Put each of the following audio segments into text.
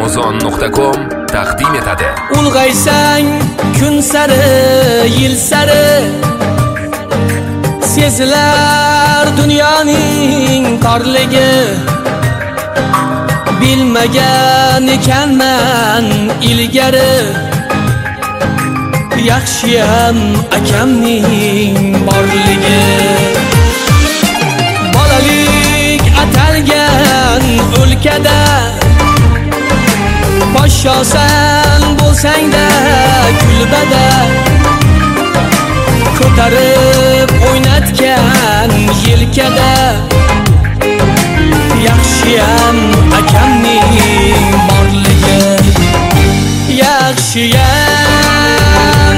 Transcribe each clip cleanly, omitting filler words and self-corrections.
Amazon.com taqdim etadi. Ulg'aysang kun sari, yil sari sezilar dunyoning torligi. Bilmagan ekanman ilgari, yaxshiyam akamning borligi. Bolalik atalgan o'lkada podshosan bo'lsang-da kulbada, ko'tarib o'ynatgan yelkada, yaxshiyam akamning borligi. Yaxshiyam,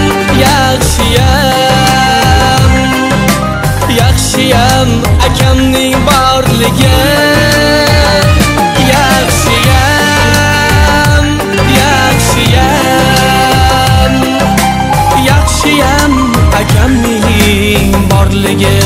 yaxshiyam, yaxshiyam akamning borligi. Yaxshiyam, yaxshiyam, yaxshiyam akamning borligi.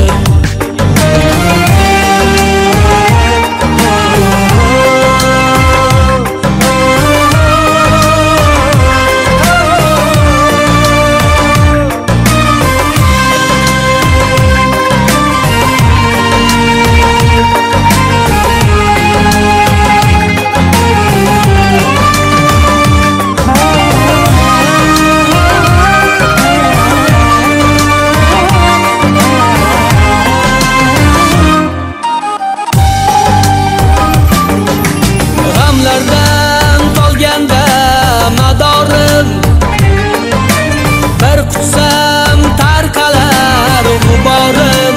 Bir qutsam tarqalar g'uborim,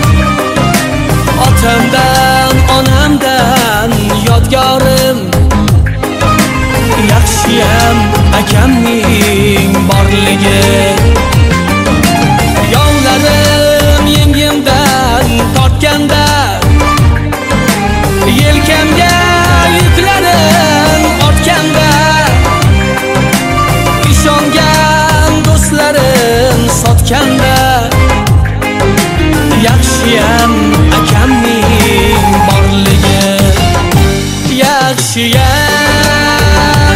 otamdan onamdan yodgorim. Yaxshiyam akamning borligi. Yovlarim yengimdan tortganda, yelkamga yuklarim ortganda, ishongan do'stlarim sotganda, yaxshiyam akamning borligi. Yaxshiyam,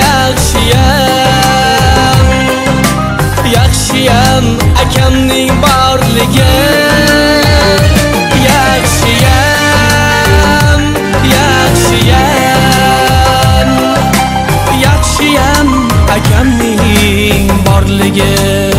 yaxshiyam, yaxshiyam akamning borligi. Yaxshiyam, yaxshiyam, yaxshiyam akamning borligi.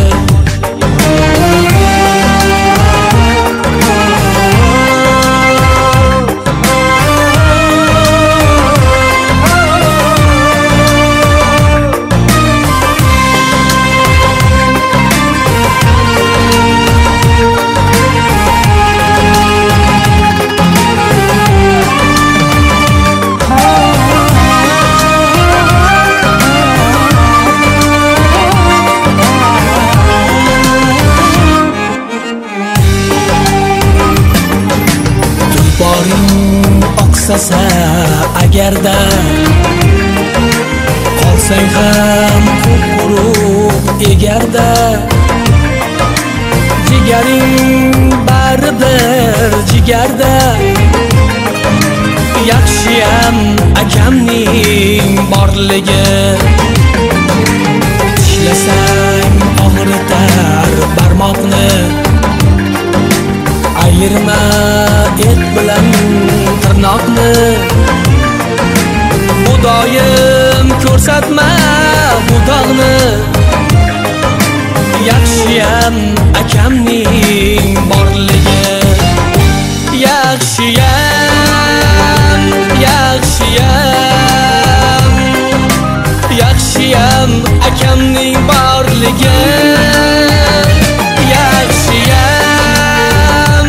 Oqsasa agarda, qolsang ham quruq egarda, jigaring baribir jigarda, yaxshiyam akamning borligi. Tishlasang og'ritar barmoqni, ayirma et bilan tirnoqni. Xudoyim ko'rsatma bu dog'ni, yaxshiyam akamning borligi. Yaxshiyam, yaxshiyam, yaxshiyam akamning borligi. Yaxshiyam,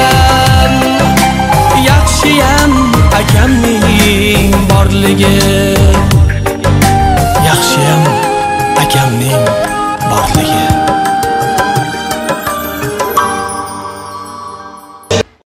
yaxshiyam, yaxshiyam akamning borligi.